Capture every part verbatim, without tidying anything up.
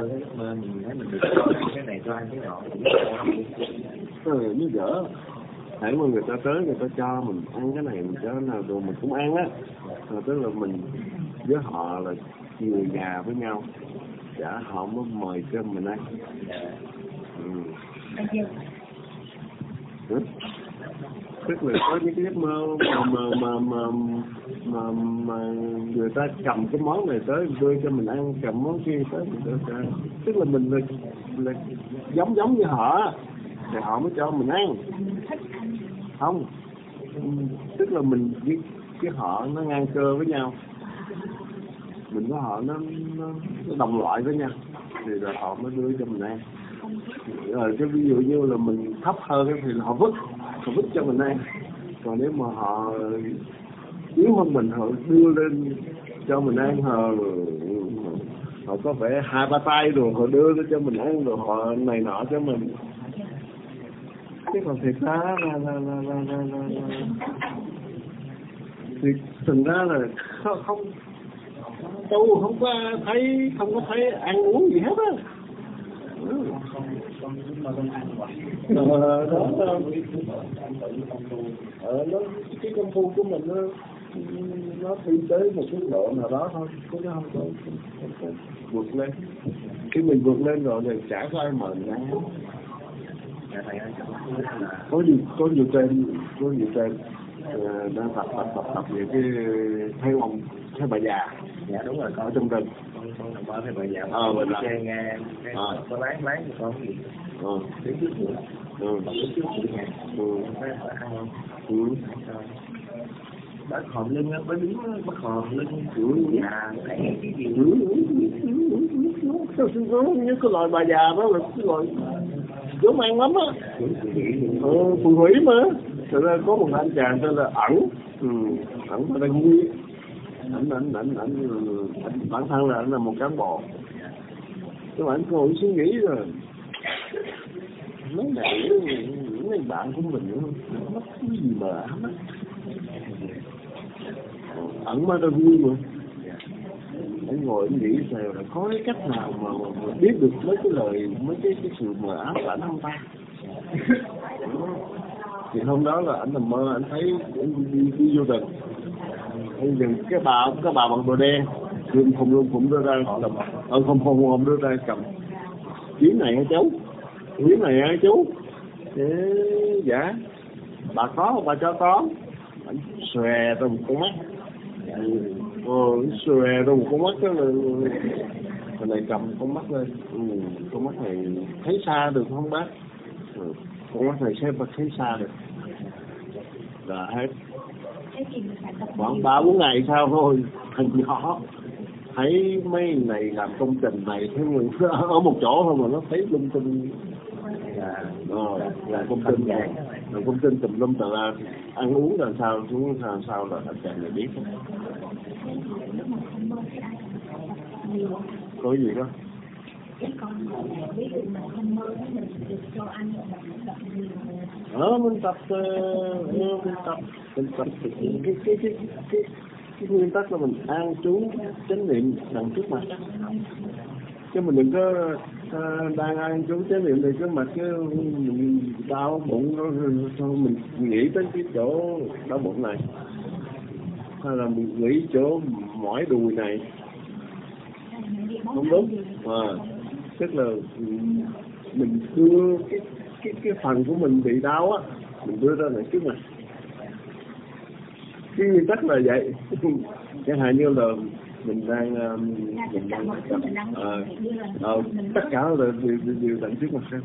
theo cái giấc mơ mình thấy mình được nói cái này cho ăn cái nọ ừ, như dở hãy mà người ta tới người ta cho mình ăn cái này mình cho cái nào rồi mình cũng ăn á, rồi tức là mình với họ là người nhà với nhau, chả họ mới mời cơm mình ăn. Ừ. Ừ. Tức là có những cái giấc mơ mà mà mà mà mà, mà người ta cầm cái món này tới đưa cho mình ăn, cầm món kia tới mình đưa cho ăn. Tức là mình là, là giống giống như họ thì họ mới cho mình ăn. Không, tức là mình với cái họ nó ngang cơ với nhau, mình với họ nó, nó, nó đồng loại với nhau thì là họ mới đưa cho mình ăn. Rồi cái ví dụ như là mình thấp hơn thì là họ vứt họ vứt cho mình ăn, còn nếu mà họ yếu hơn mình họ đưa lên cho mình ăn, họ họ có vẻ hai ba tay rồi họ đưa lên cho mình ăn rồi họ này nọ cho mình. Chứ còn thiệt ra là là là là là, là, là. thì thành ra là không, không tôi không có thấy không có thấy ăn uống gì hết á. Ừ. Ờ, đó, đó. Ờ, nó, cái công phu của mình nó nó đi tới một mức độ nào đó thôi, chứ nó không có, không, không có vượt lên. Khi mình vượt lên rồi thì chả có ai mời mình ăn. Có nhiều có nhiều tên có nhiều tên uh, đang tập tập tập tập về cái thấy ông thấy bà già. Dạ đúng rồi, ở trong rừng. Con con thấy bà già. Ờ mình là xe nghe cái à. Có láng láng của con gì. Ờ. Đứng trước cửa. Ừ. Đứng trước cửa nhà. Ừ. Thấy bà ăn không? Ừ. Bác hòm lưng á, bác đứng bác hòm lưng. Ừ. Già thấy cái gì. Ừ. Như cái loài bà già đó là cái loài giống ăn lắm á. Ờ, phù thủy mà. Thật ra có một anh chàng tên là ẩn. Ừ. Ẩn mà đang vui. Ảnh ảnh ảnh ảnh bản thân là ảnh là một cán bộ. Các bạn có suy nghĩ rồi. Mấy này những mấy bạn của mình nữa mất cái gì mà ám á. Ẩn mà đang vui mà. Anh ngồi anh nghĩ sao là có cái cách nào mà, mà biết được mấy cái lời mấy cái cái sự mờ ám của ảnh không ta? Thì hôm đó là ảnh nằm mơ anh thấy anh đi, đi, đi vô rừng, anh dừng cái bà cái bà bằng đồ đen luôn phùng luôn phùng đưa ra cầm ờ không không không đưa ra cầm chuyến này hả chú chuyến này hả chú thế dạ bà có không bà cho có anh xòe ra một con mắt ờ xòe ra một con mắt đó là thằng này cầm con mắt lên ừ, con mắt này thấy xa được không bác ừ, con mắt này xem thấy xa được là hết khoảng ba bốn ngày sau thôi thằng nhỏ thấy mấy này làm công trình này thấy mình ở một chỗ thôi mà nó thấy lung tung là ờ, là công trình này là công trình tùm lum tà la ăn uống làm sao xuống làm sao là anh chàng này biết có gì đó ờ mình tập uh, mình tập mình tập cái cái cái cái cái, cái nguyên tắc là mình an trú chánh niệm đằng trước mặt chứ mình đừng có uh, đang an trú chánh niệm thì cái mặt cái mình đau bụng nó thôi mình nghĩ tới cái chỗ đau bụng này hay là mình nghĩ chỗ mỏi đùi này không đúng à, tức là mình đưa cái cái cái phần của mình bị đau á mình đưa ra lại trước mặt cái nguyên tắc là vậy chẳng hạn như là mình đang mình đang à, à, tất cả là đều, đều tận trước mặt xem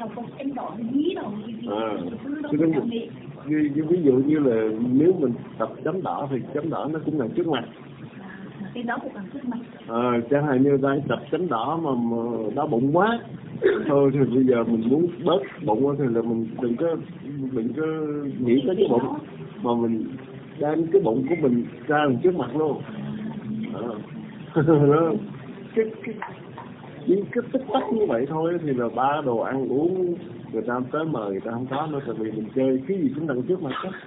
à, ví, ví dụ như là nếu mình tập chấm đỏ thì chấm đỏ nó cũng nằm trước mặt cái đó cũng trước mặt. À, chẳng hạn như đang tập chấm đỏ mà, mà đau bụng quá thôi thì bây giờ mình muốn bớt bụng thì là mình đừng có đừng có nghĩ tới cái bụng mà mình đem cái bụng của mình ra trước mặt luôn à. Nó cái cái những cái tích tắc như vậy thôi thì là ba đồ ăn uống người ta tới mời người ta không có nữa tại vì mình chơi cái gì cũng đằng trước mặt hết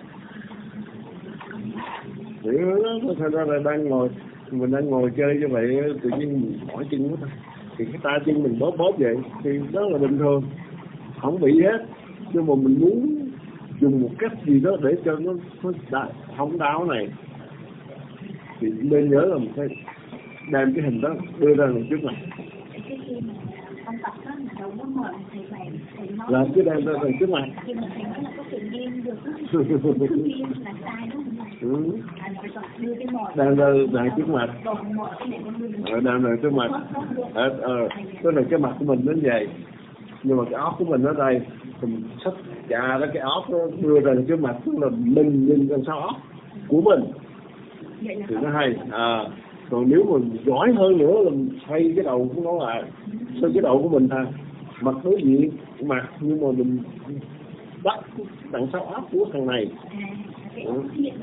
thì nó thật ra là đang ngồi mình đang ngồi chơi như vậy tự nhiên mỏi chân quá ta thì cái tay chân mình bóp bóp vậy thì đó là bình thường, không bị hết. Nhưng mà mình muốn dùng một cách gì đó để cho nó, nó đau, không đau này thì nên nhớ là mình phải đem cái hình đó đưa ra lần trước mặt. Cái khi mà con tập đó mà đâu có mệt thì thầy thầy nói Là cứ đem ra lần trước mặt. khi mà thầy nói là có tự nhiên được tự nhiên là sai đúng không thầy? Ừ. À, phải còn đưa cái mồi Đem ra lần trước mặt. còn một cái này con đưa lên Ở đem ra trước mặt. Ờ, ờ, tức là cái mặt của mình đến vậy, nhưng mà cái óc của mình ở đây mình xách chà đó, cái óc nó đưa ra trước mặt, tức là mình nhìn con sao óc của mình thì nó hay. À, còn nếu mà giỏi hơn nữa là mình xoay cái đầu của nó lại, xoay cái đầu của mình ha, mặt đối diện mặt, nhưng mà mình bắt đằng sau óc của thằng này. Ừ.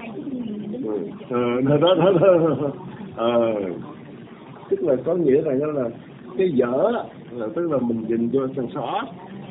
Ừ. Đó, đó, đó, đó. Ờ, tức là có nghĩa rằng là cái dở là tức là mình nhìn vô thằng sau óc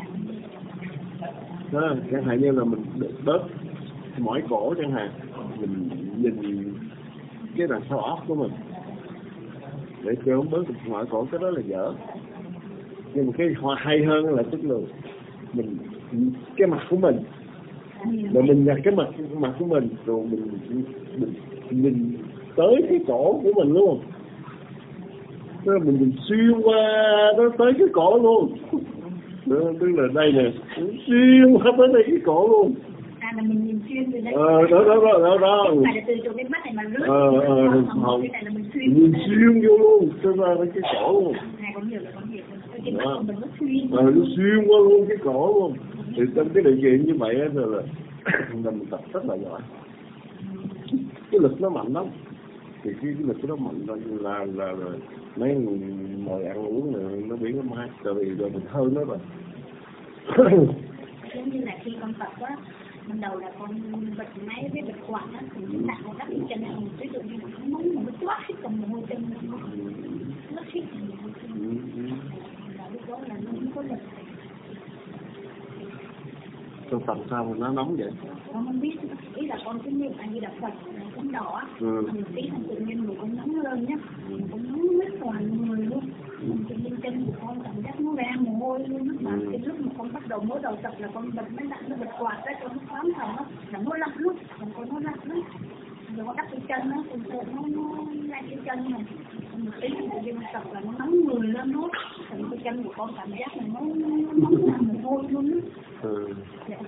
đó, chẳng hạn như là mình bớt mỏi cổ chẳng hạn, mình nhìn cái đằng sau óc của mình để cho bớt mỏi cổ, cái đó là dở. Nhưng mà cái hoa hay hơn là tức là mình cái mặt của mình, rồi mình nhặt cái mặt mặt của mình, rồi mình mình nhìn tới cái cổ của mình luôn, tức là mình nhìn xuyên qua nó tới cái cổ luôn. Đó, tức là đây nè, xuyên qua tới đây cái cổ luôn. À, là mình nhìn xuyên từ đây. Ờ, đó, đó, đó, đó, đó. Không phải là từ chỗ cái mắt này mà rớt. Ờ, ờ, không. Cái này là mình xuyên. Mình xuyên vô luôn, cho ra tới cái cổ luôn. Này có nhiều là có nhiều. Cái mắt của mình nó xuyên. Ờ, nó xuyên qua luôn cái cổ luôn. Thì trong cái điều kiện như vậy là, là mình tập rất là giỏi. Cái lực nó mạnh lắm. Thì cái, cái lực nó mạnh là là, là, là mấy người ngồi ăn uống này, nó biến nó mát, tại vì rồi mình hơn nó rồi. Giống như là khi con tập á, ban đầu là con bật máy với bật quạt á, thì chúng ta còn đắp cái chân này, ví dụ như nó nóng mà nó toát hết cầm mồ hôi chân nó nó hết cầm mồ hôi chân, là lúc đó là nó không có lực. Con tập sao mà nó nóng vậy? Con không biết, ý là con cứ niệm A Di Đà Phật, con đỏ á, ừ. mình tí là tự nhiên người con nóng lên nhá, con nóng hết toàn người luôn. Tự nhiên chân của con cảm giác nó ra mồ hôi luôn, mà ừ. cái lúc mà con bắt đầu mới đầu tập là con bật máy lạnh, nó bật quạt ra cho nó thoáng thẳng á, là nó lạnh luôn, còn con nó lạnh lắm. Rồi con đắp cái chân á, con sợ nó nó lạnh cái chân này, một tí tự nhiên tập là nó nóng người lên nó, thành cái chân của con cảm giác là nó nóng ra mồ hôi luôn á. Ừ. Dạ.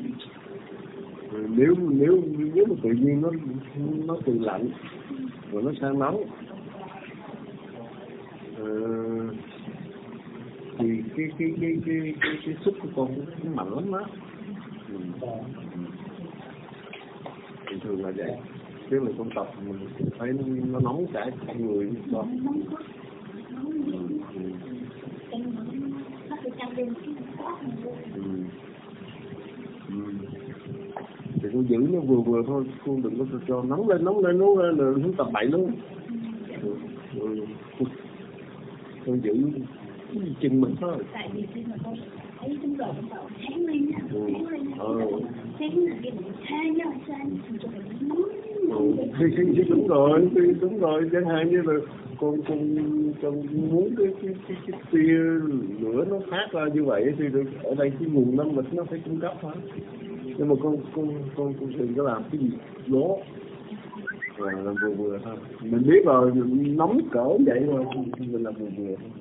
Nếu nếu nếu mà tự nhiên nó nó từ lạnh rồi nó sang nóng, ờ, thì cái cái cái cái cái, cái sức của con nó mạnh lắm đó. Ừ. Bình thường là vậy. Nếu là con tập mình thấy nó, nó nóng cả cả người con. Ừ. Ừ. Ừ. Ừ. Thì con giữ nó vừa vừa thôi, con đừng có cho nóng lên nóng lên nóng lên rồi không tập bậy luôn. Ừ. Ừ. Con giữ chừng mình thôi. Tại vì khi mà con thấy chúng rồi con bảo tháng lên nha, tháng lên nha, tháng là cái tha nhau sang cho mình nóng. Thì thì đúng rồi, thì đúng rồi, chẳng hạn như là con con con muốn cái cái cái cái tia lửa nó phát ra như vậy thì được, ở đây cái nguồn năng lực nó phải cung cấp hả? Nhưng mà con con con con đừng có làm cái gì lố, rồi làm vừa vừa thôi. Mình biết rồi, mình nóng cỡ vậy rồi mình làm vừa vừa thôi.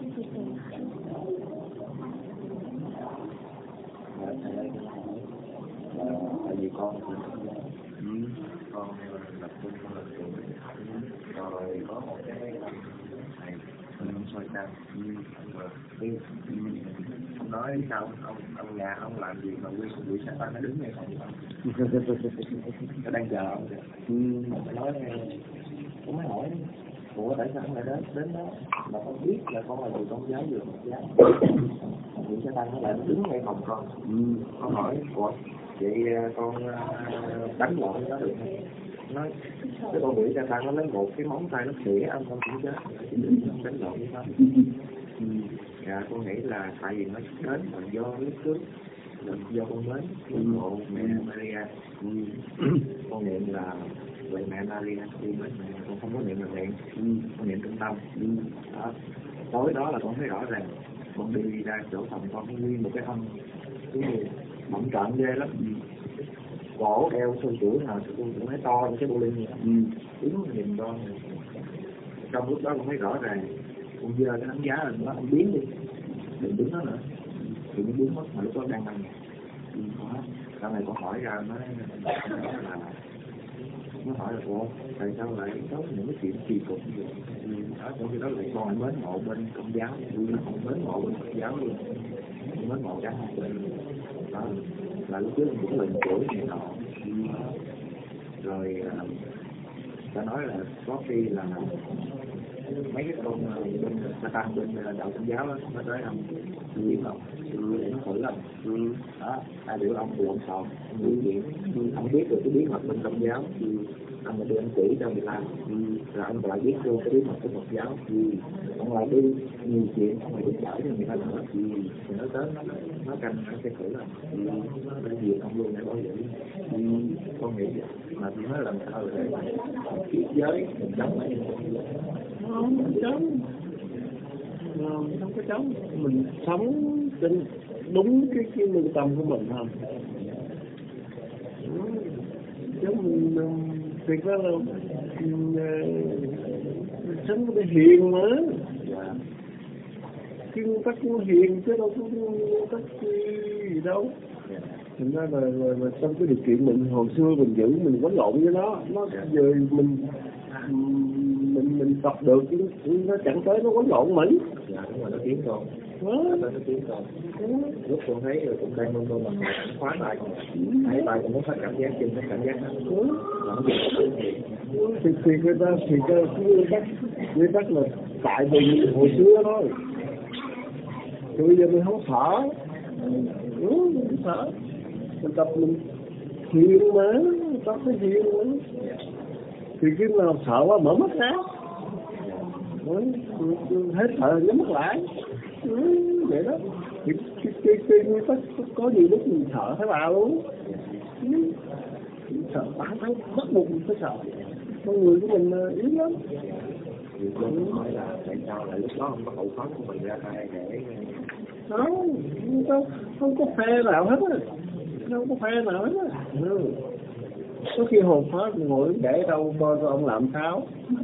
Tại vì con ừ, con lập cung con lập cung rồi có một cái này ông xoay căng cái ông nói sao ông ông nhà ông làm gì mà quy buổi sáng nó đứng ngay phòng nó đang chờ ông kìa. Ừ. Ông nói cũng mới hỏi ủa tại sao ông lại đến đến đó mà con biết là con là người con giáo vừa một giáo buổi sáng nó lại đứng ngay phòng con. Ừ. Con hỏi ủa vậy con đánh lộn nó được không? Nói cái con quỷ cha tăng nó lấy một cái móng tay nó xỉa ông con cũng chết, không đánh lộn với con. Ừ. Dạ con nghĩ là tại vì nó đến là do lúc trước là do con mến ủng hộ mẹ Maria. Ừ. Con niệm là về mẹ Maria đi mến mẹ, con không có niệm là niệm. Ừ. Con niệm trung tâm. Ừ. Đó tối đó là con thấy rõ ràng, con đi ra chỗ phòng con nguyên một cái ông cái gì bậm trợn ghê lắm, cổ eo xương chuỗi nào tôi cũng thấy to như cái bô linh vậy. Ừ. Đúng nhìn con trong lúc đó con thấy rõ ràng, con giơ cái đánh giá lên đó, ông biến đi, đừng đứng đó nữa, thì nó biến mất mà lúc đó đang nằm. Ừ. Sau này con hỏi ra nó là nó hỏi là ủa tại sao lại có những cái chuyện kỳ cục như vậy? Ừ. Đó, trong khi đó lại con lại mến mộ bên công giáo, con mến mộ bên Phật giáo luôn, mến mộ cả hai bên. Đó là lúc trước cũng lần tuổi này nọ. Ừ. Rồi ta nói là có khi là mấy cái con bên Satan bên đạo công giáo đó, nó tới ông biết không? Để nó thử lòng. Đó, ai biểu ông lộn xộn, người chuyện, ông biết được cái bí mật bên công giáo, ông lại đưa anh chỉ cho người làm, rồi ông lại biết luôn cái bí mật của Phật giáo, ông lại đi nhiều chuyện, ông lại được giải cho người ta nữa, thì nó tới nó nó canh nó sẽ thử lòng, nó để diệt ông luôn để bảo vệ. Con nghĩ vậy, mà tôi nói làm sao để kiết giới mình chống lại không, không chống, không, không có chống, mình sống trên đúng cái cái lương tâm của mình thôi. Chứ mình thiệt ra là mình sống để hiền mà, cái nguyên tắc nó hiền chứ đâu có nguyên tắc gì đâu. Thành ra là, là, là trong cái điều kiện mình hồi xưa mình giữ mình quấn lộn với nó, nó giờ mình mình mình tập được chứ nó chẳng tới nó quấn lộn mình. Dạ đúng rồi, nó tiến con. Nó nó tiến con. Lúc con thấy rồi cũng đang mong mong mà cũng khóa tay con. Thấy tay cũng muốn phát cảm giác chân, cái cảm giác đó. Nó thì thì người ta thì cái nguyên tắc nguyên tắc là tại vì hồi xưa thôi. Thì bây giờ mình không sợ. Ừ, mình sợ. Mình tập mình hiền mà, tập cái hiền mà. Thì cái nào sợ quá mở mắt ra. Ừ, hết sợ nhắm mắt lại. Ừ, vậy đó. Thì cái cái cái nguyên tắc có nhiều lúc mình sợ thấy bà luôn. Ừ, sợ bá thấy bắt buộc mình phải sợ. Con người của mình yếu lắm. Thì con hỏi là tại sao lại lúc đó không có hậu pháp của mình ra tay để không, không, không có phe nào hết á, không có phe nào hết á. Ừ. Có khi hồn pháp ngồi để đâu coi ông làm sao.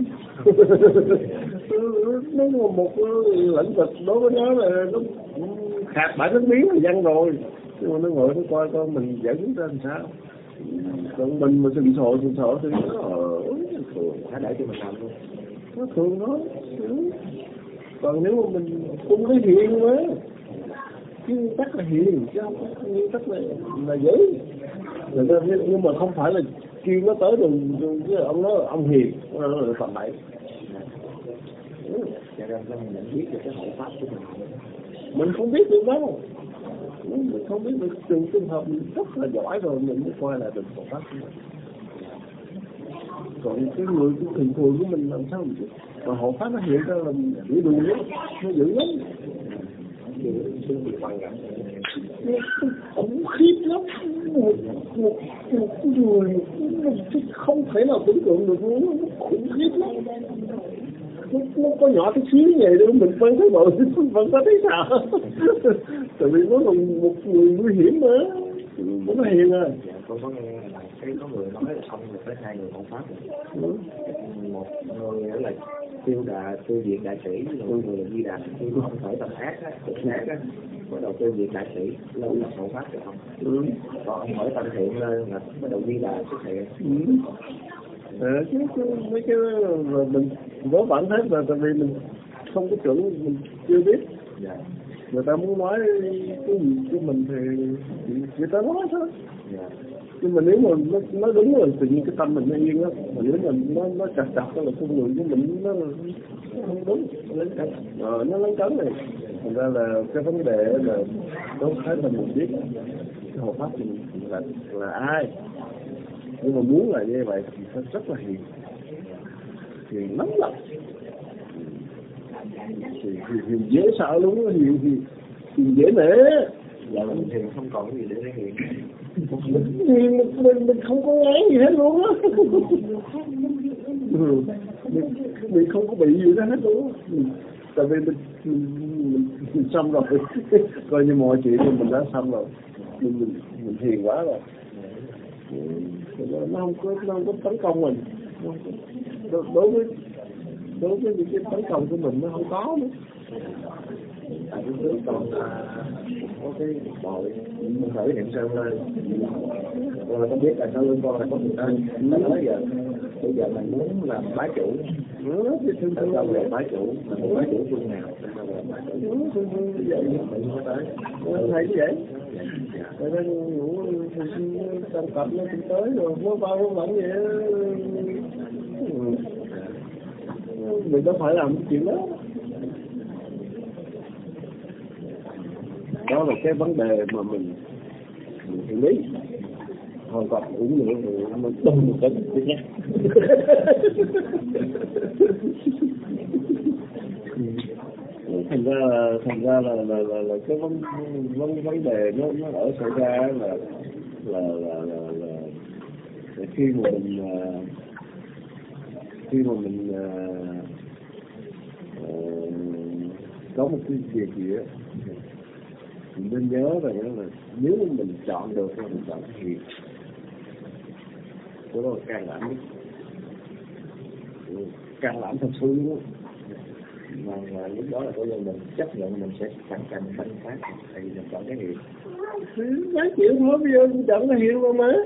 Nó là một lĩnh vực đối với nó là nó khạc bãi nước biến là dân rồi, nhưng mà nó ngồi nó coi coi mình giải quyết ra làm sao. Còn mình mà sừng sộ sừng sộ thì nó ở thường hãy để cho mình làm luôn, nó thường thôi. Ừ. Còn nếu mà mình không có hiền quá, cái nguyên tắc là hiền chứ không có nguyên tắc là là dữ. Nhưng mà không phải là kêu nó tới rồi chứ ông nói ông hiền nó là phần bậy. Cho nên mình nhận biết được cái hậu pháp của mình. Mình không biết được đâu. Mình không biết được từng trường hợp mình rất là giỏi rồi mình mới coi là được hậu pháp của mình. Còn cái người cái thường thường của mình làm sao mình biết. Mà hậu pháp nó hiện ra là mình dữ đùi lắm, nó dữ lắm. Khủng khiếp lắm, một một một người không thể nào tưởng tượng được luôn, nó khủng khiếp lắm. Nó, nó có nhỏ cái xíu vậy đó mình vẫn thấy bự, vẫn có thấy sợ. Tại vì nó là một người nguy hiểm mà, nó hiền à. Dạ, con có nghe là cái có người nói là không được với hai người hộ pháp. Ừ. Một người là tiêu đà tiêu diệt đại sĩ, một người là di đà tiêu không phải tập ác á, tập ác á, bắt đầu tiêu diệt đại sĩ lâu là hộ pháp được không? Ừ. Còn hỏi tâm thiện lên là bắt đầu di đà xuất hiện. Ừ. À, chứ, chứ mấy cái mà mình vớ bản hết là tại vì mình không có chuẩn, mình chưa biết. Dạ. Người ta muốn nói cái gì của mình thì người ta nói thôi. Dạ. Nhưng mà nếu mà nó nó đúng rồi tự nhiên cái tâm mình nó yên á, mà nếu mà nó nó chặt chặt đó là con người của mình nó, nó không đúng, nó lấn cấn, ờ, nó lấn cấn này. Thành ra là cái vấn đề là tốt hết là mình biết cái hộ pháp thì là là ai. Nhưng mà muốn là như vậy thì phải rất là hiền, hiền lắm lắm, hiền, hiền dễ sợ luôn á, hiền hiền hiền dễ nể. Dạ mình hiền không còn cái gì để để hiền. Hiền mình, mình mình không có ngán gì hết luôn á. Ừ. Mình, mình không có bị gì đó hết luôn á. tại vì mình, mình, mình xong rồi coi như mọi chuyện thì mình đã xong rồi, mình mình, mình hiền quá rồi, nó không có nó không có tấn công mình, đối, đối với đối với những cái tấn công của mình nó không có nữa. Tại cái trước còn có cái đội mình thử hiện sơn lên rồi có biết là sau lưng con là có người ta nó nói giờ bây giờ mình muốn làm bá chủ nữa thì thương thương là về bá chủ là bá chủ phương nào thương thương như vậy mình nói tới thấy như vậy cho nên ngủ trong tập nó cũng tới rồi nó bao nó vẫn vậy mình đâu phải làm cái chuyện đó. Đó là cái vấn đề mà mình mình xử lý hoàn toàn uống nữa rồi mình đâm một cái được nhé. thành ra là thành ra là là là, là cái vấn vấn vấn đề nó nó ở xảy ra là là là là, là, là khi mà mình khi mà mình uh, có một cái việc gì á mình nên nhớ rằng là nếu mình chọn được thì mình chọn hiền, đó là can đảm nhất, can đảm thật sự luôn. Mà, mà lúc đó là coi như mình chấp nhận mình sẽ sẵn sàng phân phát thì mình chọn cái hiền. Mấy triệu thôi bây giờ mình chọn cái hiền mà mà.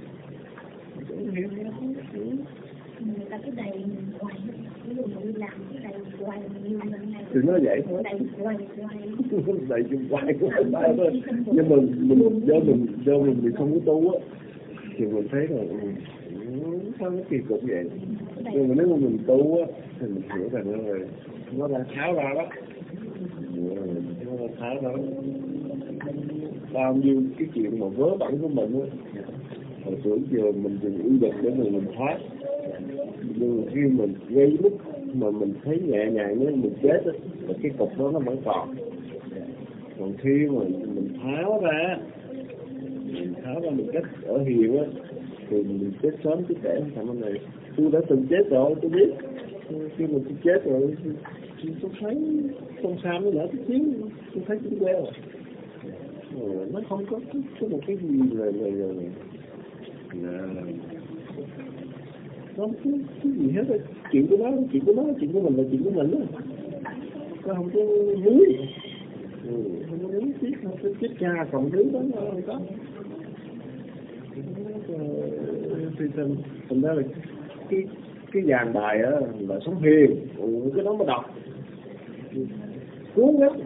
Người ta cứ đầy mình hoài, ví dụ mình đi làm cứ đầy hoài mình lần này. Thì nó vậy thôi. Đầy hoài hoài. Đầy chung hoài cũng không phải thôi. Nhưng mà mình do mình do mình bị không có tu á thì mình thấy là sao nó kỳ cục vậy. Nhưng mà nếu mà mình tu á thì mình hiểu rằng là nó đã tháo ra đó, nó đã tháo ra bao nhiêu cái chuyện mà vớ vẩn của mình á. Hồi tưởng giờ mình dùng uy lực để mình mình thoát, nhưng khi mình gây lúc mà mình thấy nhẹ nhàng nếu mình chết á, là cái cục đó nó vẫn còn. Còn khi mà mình tháo ra, mình tháo ra một cách ở hiền á, thì mình chết sớm chết trễ thằng anh này. Tôi đã từng chết rồi, tôi biết. Khi mà tôi chết rồi, tôi thấy không sao nữa nữa chút xíu, tôi thấy cũng quen rồi. Nó không có, có một cái gì là là là là nó không có cái gì hết á. Chuyện của nó, chuyện của nó, chuyện của mình là chuyện của mình đó. Nó không có núi, ừ, không có núi tiếc, không có chết cha còn núi đó nó không có. Thì thành, thành ra là cái cái dàn bài á là sống hiền, ừ, cái đó mà đọc cuốn lắm,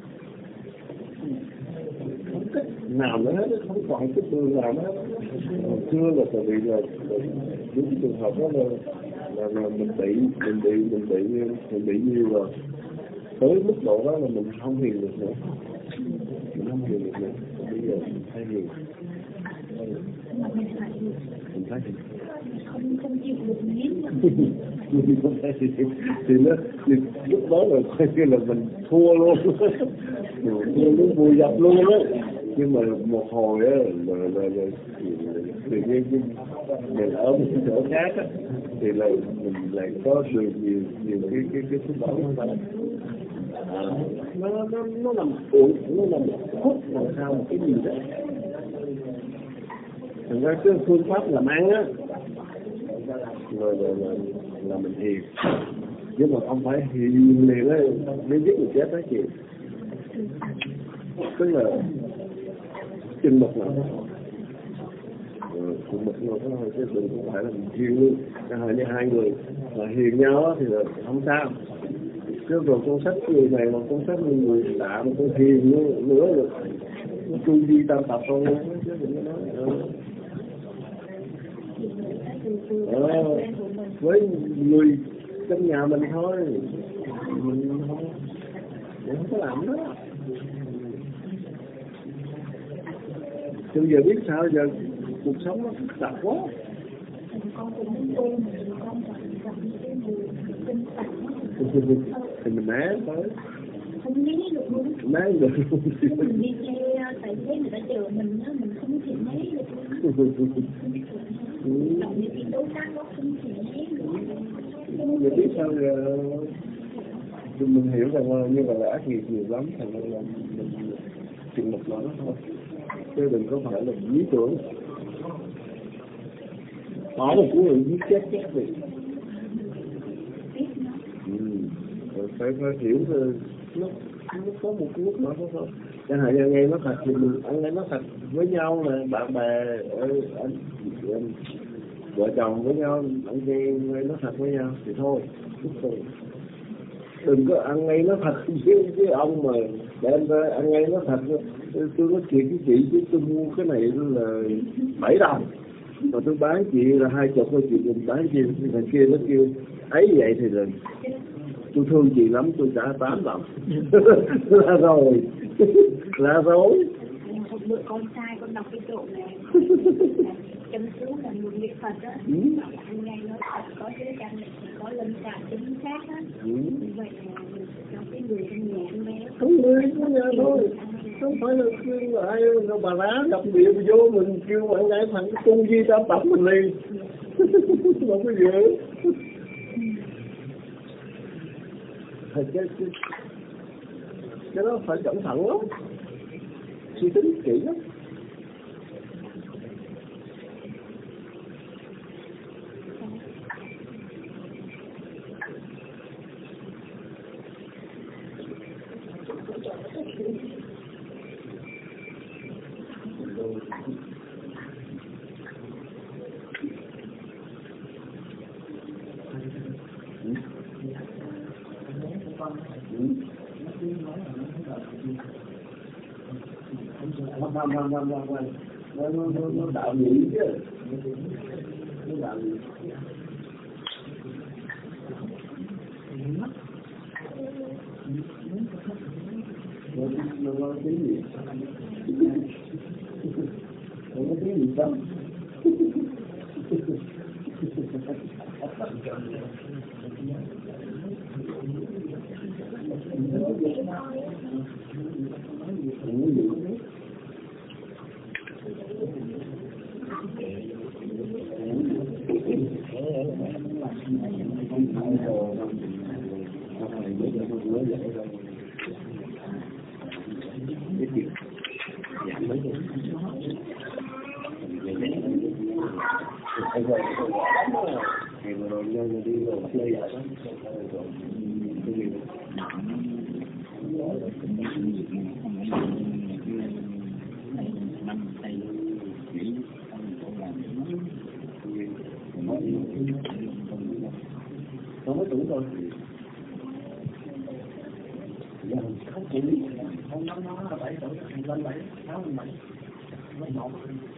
không cách nào nữa hết, không còn cái đường nào nữa hết. Hồi xưa là tại vì là đúng trường hợp đó là là, là mình bị mình bị mình bị mình bị nhiều rồi, tới mức độ đó là mình không hiền được nữa, mình không hiền được nữa. Bây giờ mình phải hiền, mình phải hiền. Không không chịu được miếng thì, thì nó thì lúc đó là coi như là mình thua luôn, thua luôn vùi dập luôn á. Nhưng mà một hồi á là là là tự nhiên mình ở một chỗ khác á thì là mình lại có được nhiều nhiều cái cái cái thứ bảo nó à, nó nó nó làm cuộn, nó làm hút làm sao một cái gì đó. Thành ra cái phương pháp làm ăn á rồi là, là, là mình hiền, nhưng mà không phải hiền liền á nếu giết người chết đó chị, tức là chừng mực nào đó, chừng mực nào đó thôi chứ đừng không phải là mình hiền luôn. Chẳng hạn như hai người là hiền nhau thì là không sao, chứ rồi con sách người này mà con sách người lạ mà con hiền nữa nữa rồi nó chui đi tam tập con luôn chứ đừng có nói. Ờ, với người trong nhà mình thôi, mình không, mình không có làm đó. Bây giờ biết sao giờ cuộc sống nó phức tạp quá. Con cũng muốn tu mà con gặp những cái người tinh tặng Thì mình né tới. không né được luôn. Né được. Mình đi xe tại thấy người ta chờ mình á, mình không thể né được luôn. Còn những cái đối tác đó không thể né được. Người biết sao giờ mình hiểu rằng là như vậy là ác nghiệp nhiều lắm, thành ra là mình chừng mực nó thôi, chứ đừng có phải là lý tưởng bỏ một cú người giết chết chết đi. Ừ. Rồi phải phải hiểu rồi nó nó có một lúc nữa thôi. Chẳng hạn như nghe nó thật thì mình ăn nghe nó thật với nhau là bạn bè anh, anh vợ chồng với nhau ăn nghe nghe nó thật với nhau thì thôi. Đừng có ăn ngay nó thật với, với ông mà để anh ăn ngay nó thật. Tôi nói chuyện với chị chứ tôi mua cái này là bảy đồng mà tôi bán chị là hai chục thôi, chị mình bán chị thằng kia nó kêu ấy vậy thì là tôi thương chị lắm, tôi trả tám đồng. Là rồi là rồi. Một bữa con trai con đọc cái chỗ này chấm cứu là một nghệ thuật đó. Ừ. Anh nghe nói thật có chữ trang có lâm trạng chính xác á. Ừ. Vậy là cho cái người trong nhà anh nghe. Không người trong nhà thôi. Không phải là kêu là ai đâu bà lá đọc địa vô mình kêu bạn gái thằng tu di tam tập mình liền. Không có gì. Thật cái, cái, cái đó phải cẩn thận lắm, suy tính kỹ lắm. Không, không, không, không, không, không. Nó, nó, nó, nó đạo nhị chứ. Nó đạo nhị. Nó, nó, nó tiếng gì? Nó có tiếng gì không? Không có tuổi rồi. Giờ không chỉ không nó nó là bảy tuổi, lên bảy sáu bảy bảy một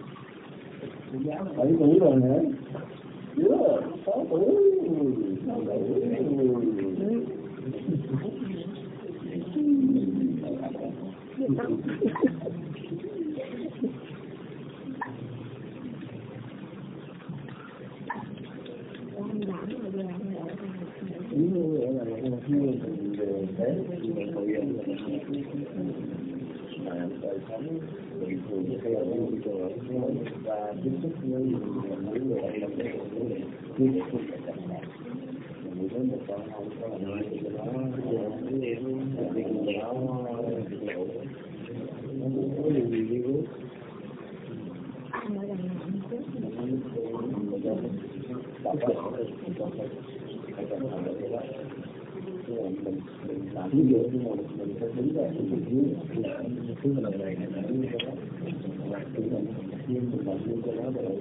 bảy tuổi rồi hả? Chưa sáu tuổi sáu tuổi. Đúng rồi, là một người về thế thì mình hội dân là đời sống bình thường theo như giờ và tiếp xúc với những người làm việc với người tiếp xúc với người với một con không có là nói thì nó cái niệm việc nó việc liệu nó cũng có điều gì đi bước mình mình làm ví dụ như mà mình phải đứng ra mình dưới là thứ lần này là đứng cho nó và thứ lần nhưng mình làm luôn cho nó rồi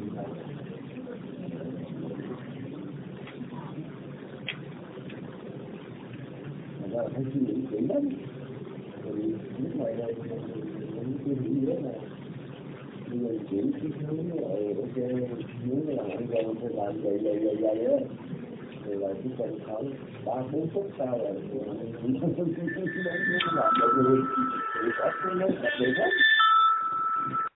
mà ra thấy suy nghĩ kỹ lắm rồi lúc này đây mình suy nghĩ rất là mình chuyển cái hướng rồi ok muốn là ăn gần phải làm vậy vậy vậy vậy á thì là chỉ cần khoảng ba bốn phút sau là cũng không làm được gì thì có cái nó đặc biệt hết.